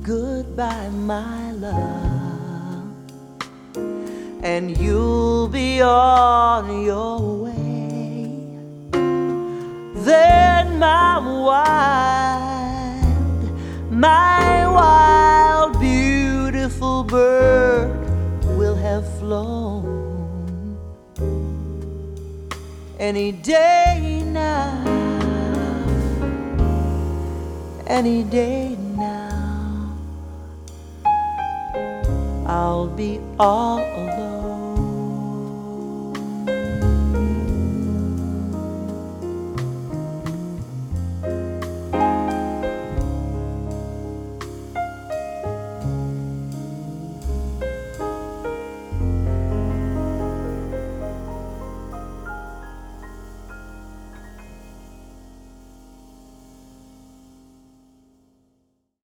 goodbye, my love, and you'll be on your way. Then my wild, beautiful bird will have flown any day now, any day now. I'll be all